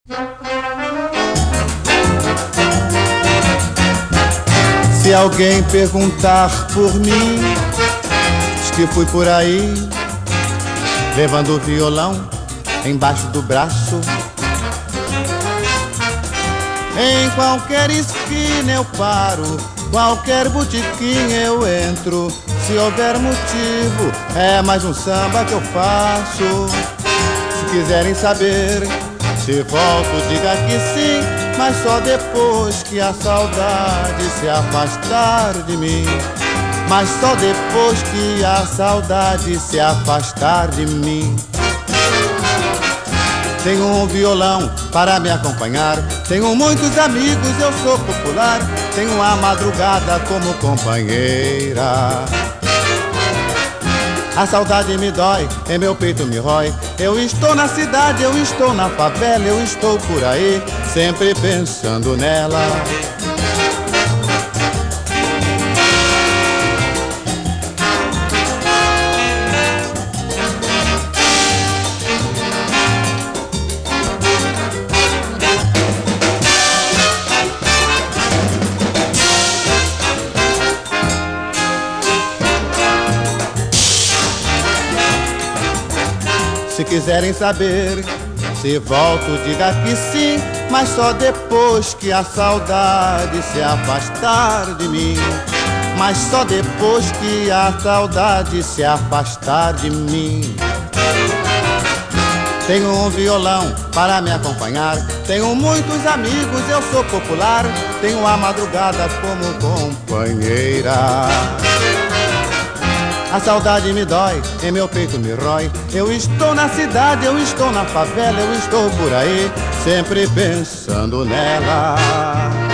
Se alguém perguntar por mim, diz que fui por aí, levando o violão embaixo do braço. Em qualquer esquina eu paro, qualquer botequim eu entro. Se houver motivo, é mais um samba que eu faço. Se quiserem saber se volto, diga que sim, mas só depois que a saudade se afastar de mim. Mas só depois que a saudade se afastar de mim. Tenho um violão para me acompanhar, tenho muitos amigos, eu sou popular, tenho a madrugada como companheira. A saudade me dói, em meu peito me rói. Eu estou na cidade, eu estou na favela, eu estou por aí, sempre pensando nela. Se quiserem saber se volto, diga que sim, mas só depois que a saudade se afastar de mim. Mas só depois que a saudade se afastar de mim. Tenho um violão para me acompanhar, tenho muitos amigos, eu sou popular, tenho a madrugada como companheira. A saudade me dói, em meu peito me rói. Eu estou na cidade, eu estou na favela, eu estou por aí, sempre pensando nela.